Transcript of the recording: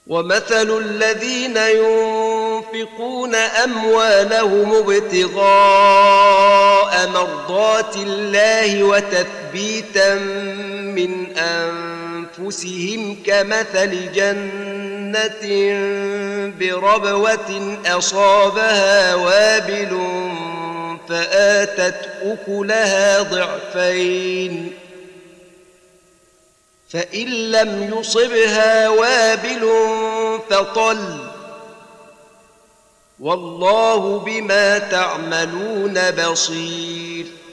ومثل الذين ينفقون أموالهم ابتغاء مرضات الله وتثبيتا من أنفسهم كمثل جنة بربوة أصابها وابل فآتت أكلها ضعفين فإن لم يصبها وابل فطل والله بما تعملون بصير